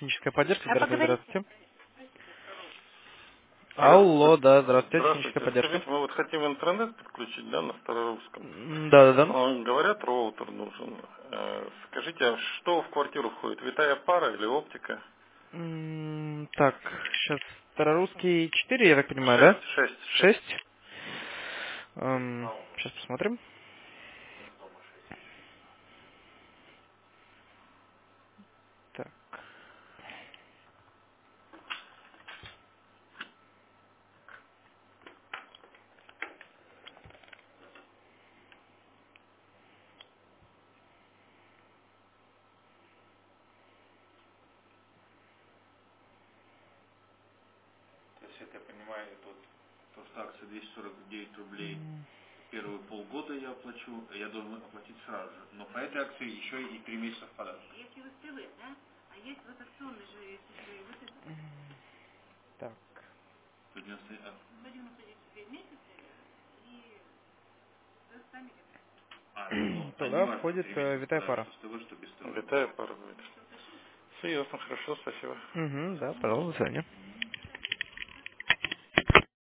техническая поддержка. А Здравствуйте, поговорите? здравствуйте. Алло, Алло, да, здравствуйте, техническая здравствуйте. поддержка. Скажите, мы вот хотим интернет подключить, да, на старорусском. Да-да-да. Говорят, роутер нужен. Скажите, а что в квартиру входит? Витая пара или оптика? Так, сейчас старорусский 4, я так понимаю, Шесть, да? шесть, шесть. 6. Сейчас посмотрим. Так. То есть, это я понимаю, тут просто акция 249 рублей. Первые полгода я оплачу, я должен оплатить сразу же. Но по этой акции еще и 3 месяца в подарок. Если вы ТВ, да? А есть вот акционный же, если же вот это. Так. 199 месяца и вы сами говорите. Ну, а не Туда важно, входит 3 месяца в витая подарок, пара. что с ТВ, что без ТВ. Витая пара будет. Все ясно, хорошо, спасибо. Да, пожалуйста, до свидания.